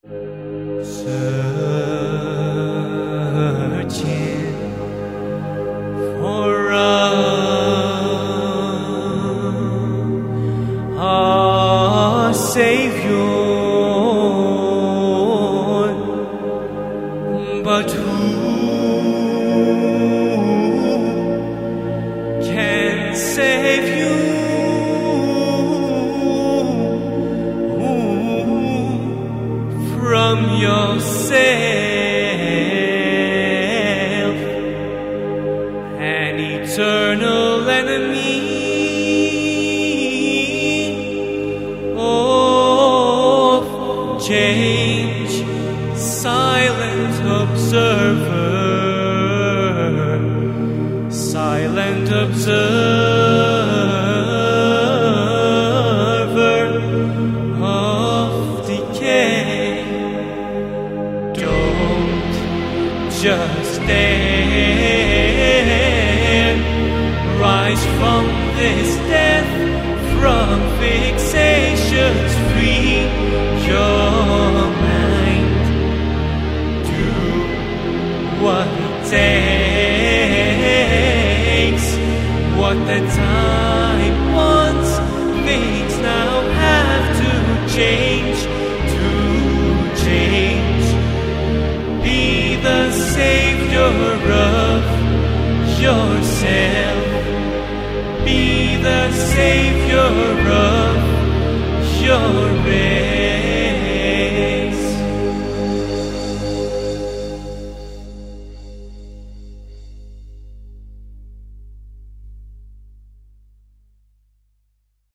Searching for a Savior, but who can save you from yourself, an eternal enemy? Of change, silent observer, silent observer of decay. Don't just stand, rise from this death, from fixations, free your mind. Do what it takes, what the time wants. Things now have to change.